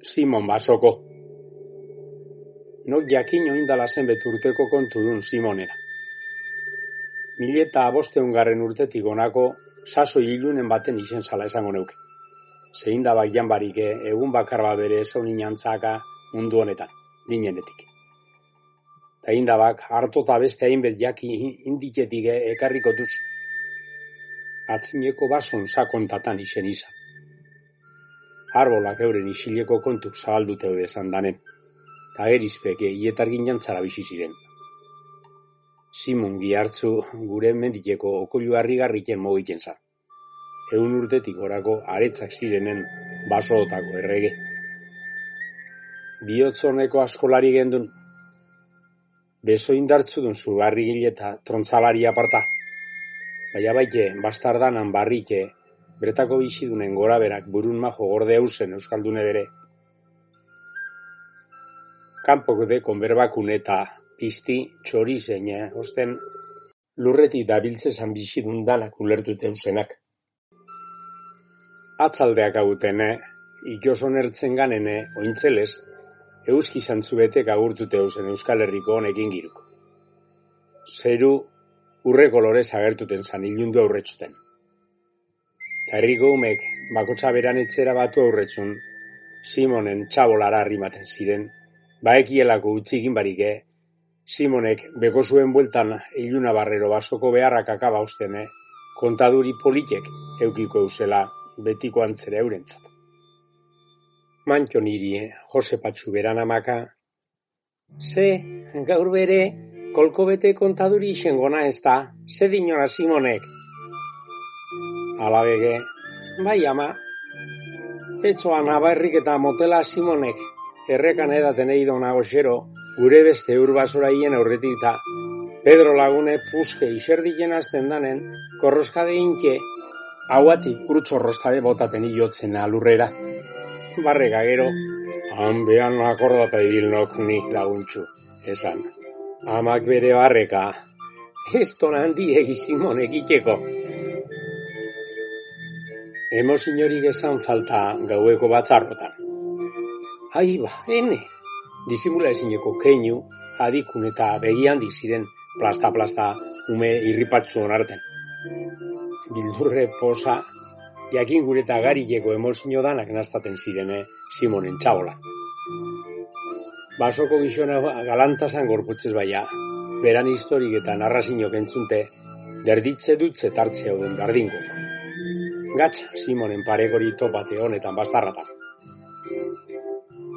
Simon basoko. Nok jakin oindala zenbet urteko kontu dun Simonera. 1500 urtetik honako sasoi ilunen baten izen zala esango neuke. Zein da baian barik egun bakar bat bere zaunin antzaka mundu honetan, dinenetik. Ta indabak hartota beste hainbet jaki indiketik ekarrikotuz. Atzineko bason sakontatan izen izan. Arbolak euren isileko kontuk zabaldute hori esan danen, ta gerizpeke ietargin jantzara bizi ziren. Simon gihartzu gure mendikeko okoilu harrigarriken mogiten zan. 100 urtetik orako aretzak zirenen basootako errege. Bihotzoneko askolari gendun, beso indartzudun zu barrigile eta trontzalari aparta. Baina baite, bastardanan barrike, bretako bizidunen gora berak burun majo gorde eusen euskaldune bere. Kanpoko de konberbakun eta pizti txori zein, osten lurretik dabiltzezan bizidun danak ulertute eusenak. Atzaldeak aguten, ikoson ertzen ganen, ointzelez, euski zantzubetek agurtute eusen Euskal Herriko honekin giruko. Zeru urre kolorez agertuten zan ilundu aurretxuten. Ta herriko umek bakotxa beran etxera batu aurretzun, Simonen txabolara arrimaten ziren, baekielako utzikin barike, Simonek beko zuen bueltan iluna barrero basoko beharrak akaba usten, kontaduri politek eukiko eusela betiko antzera eurentzat. Mantxo niri, Jose Patxu beran amaka, ze, gaur bere, kolko bete kontaduri isengona ez da, ze dinora Simonek? Alabege, bai ama, etxoan abarrik eta motela Simonek, errekan edaten eido nagoxero, gure beste urbasora hien aurretik eta Pedro Lagune puske iserdiken azten danen, korroskade inke, hauatik kurtsorrostade botaten iotzen alurrera. Barreka gero, han behan akordata ibilnok ni laguntxu, esan. Amak bere barreka, ez ton handiegi Simonek itxeko. Emozinorik esan falta gaueko batzarrotan. Aiba, ene! Disimula ezineko keinu, adikun eta begi handik ziren plasta-plasta ume irripatzu onarten. Bildurre posa, jakin gure eta garileko emozino danak naztaten zirene Simonen txabolan. Basoko gizona galantazan gorputzez baia, beran historik eta narrazinok entzunte, derditze dutze tartze hauden bardingo. Gatsa Simonen paregori topate honetan bastarratan.